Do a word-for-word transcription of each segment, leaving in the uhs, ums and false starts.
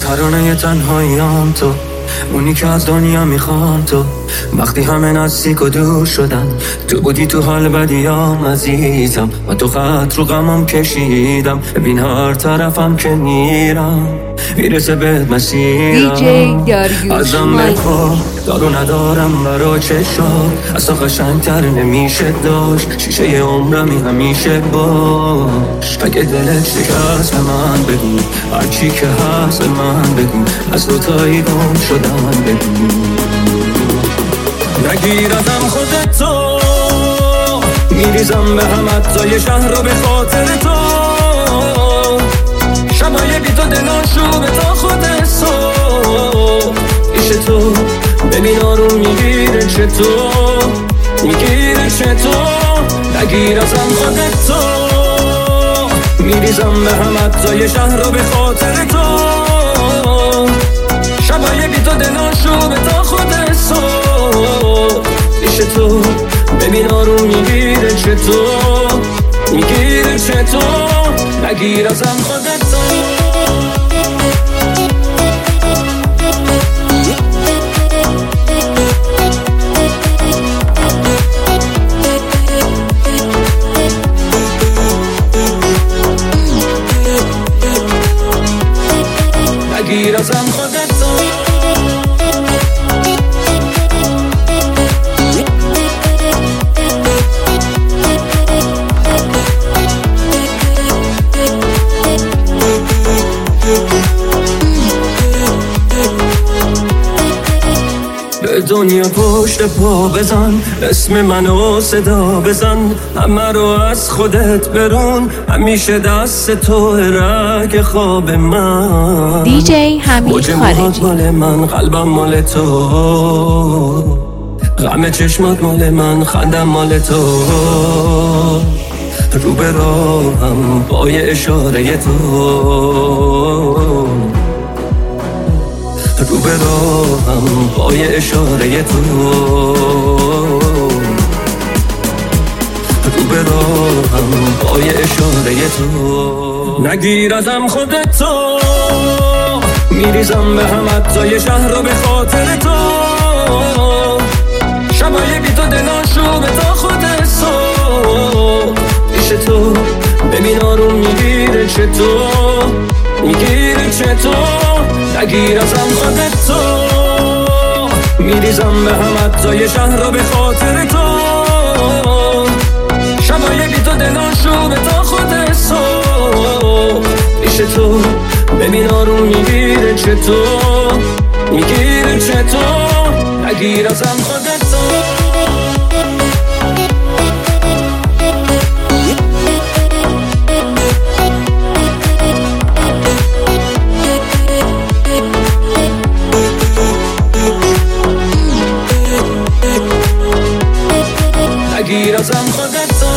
ترانه تنهاییام تو، اونی که از دنیا میخوام تو. وقتی همه نزدیک و دور شدن، تو بودی تو حال بدیام عزیزم. و تو خط رو غمم کشیدم، ببین هر طرفم که میرم میرسه به مسیرم. ازم بخوا دارو ندارم برا چشات، از تو قشنگتر نمیشه داشت. شیشه عمرمی همیشه باش. اگه دلت شکست به من بگو، هرچی که هست به من بگو. از دوتایی گم شدم بگو. نگیر ازم خودتو، میریزم به هم حتی شهر رو به خاطر تو. شبای بی تو دلاشو به تا خود صبح پیش تو. ببین آروم میگیره چطور، میگیره چطور. نگیر ازم خودتو، میریزم به هم حتی شهر رو به خاطر تو. شبای بی تو دلاشو به تا خود صبح پیش تو. ببین آروم میگیره چطور، میگیره چطور. نگیر ازم خودتو. نگیر ازم خودتو. به دنیا پشت پا بزن، اسم منو صدا بزن. همه رو از خودت برون، همیشه دست تو رگ خواب من. دی جی حمید خارجی. مال من، قلبم مال تو. غم چشمات مال من، خندم مال تو. رو به راهم با یه اشاره تو. رو به راهم با یه اشاره تو. رو به راهم با یه اشاره تو. نگیر ازم خودتو، میریزم به هم حتی شهر رو به خاطر تو. شبای بی تو دلاشو به تا خود صبح پیش تو. ببین آروم میگیره چطور، میگیره چطور. نگیر ازم خودتو، میریزم به هم حتی شهر رو به خاطر تو. شبای بی تو دلاشو به تا خود صبح پیش تو. ببین آروم میگیره چطور، میگیره چطور. نگیر ازم خودتو. نگیر ازم خودتو.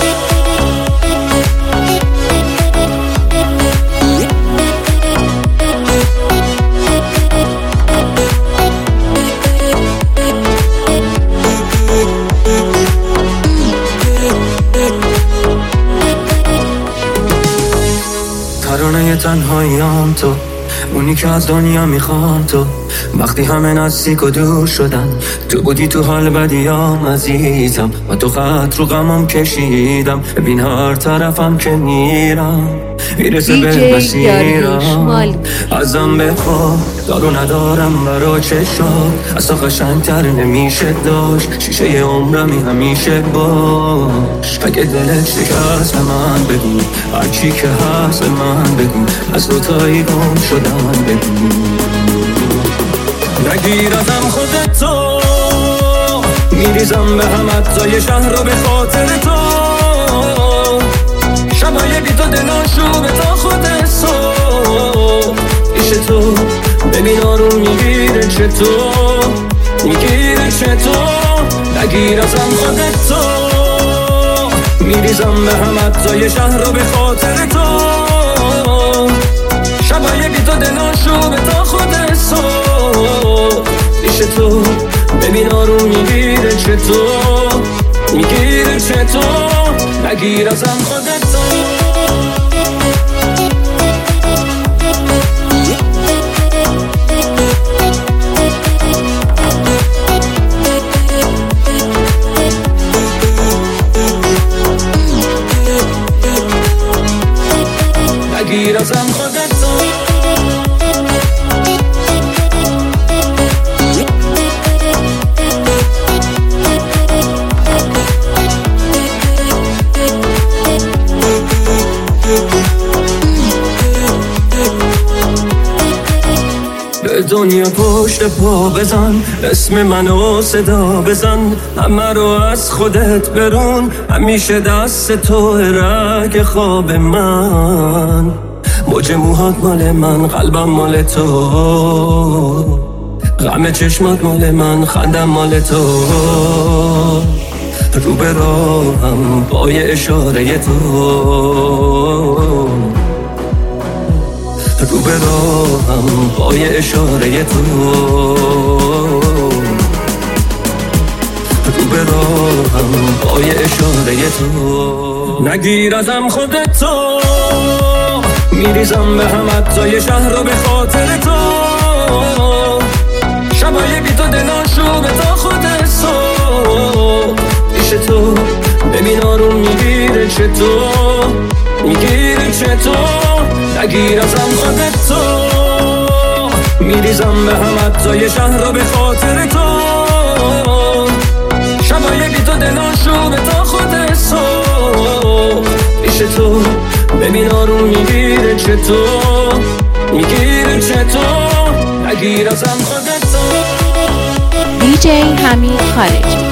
ترانه تنهاییام تو، اونی که از دنیا میخوام تو. وقتی همه نزدیک و دور شدن، تو بودی تو حال بدیام عزیزم. و تو خط رو غمم کشیدم، ببین هر طرفم که میرم میرسه به مسیرم. ازم بخوا دارو ندارم برا چشات، از تو قشنگتر نمیشه داشت. شیشه عمرمی همیشه باش. اگه دلت شکست به من بگو، هرچی که هست به من بگو. از دوتایی گم شدم بگو. نگیر ازم خودتو، میریزم به هم حتی شهر رو به خاطر تو. شبای بی تو دلاشو به تا خود صبح پیش تو. ببین آروم میگیره چطور، میگیره چطور. نگیر ازم خودتو، میریزم به هم حتی شهر رو به خاطر تو. شبای بی تو دلاشو به تا خود صبح پیش تو. ببین آروم میگیره چطور، میگیره چطور. نگیر ازم خودتو. به دنیا پشت پا بزن، اسم منو صدا بزن، همه رو از خودت برون، همیشه دست تو رگ خواب من. موج موهات مال من، قلبم مال تو، غم چشمات مال من، خندم مال تو. رو به راهم پای اشاره تو، رو به راهم پای اشاره تو، رو به راهم پای اشاره تو. نگیر ازم خودتو، میریزم به هم حتی شهر رو به خاطر تو. شبای بی تو دلاشو به تا خود صبح پیش تو، ببین آروم میگیره چطور، میگیره چطور. نگیر ازم خودتو، میریزم به هم حتی شهر رو به خاطر تو. شبای بی تو دلاشو به تا خود صبح پیش تو، ببین آروم میگیره چطور، میگیره چطور. نگیر ازم خودتو. دی جی حمید خارجی.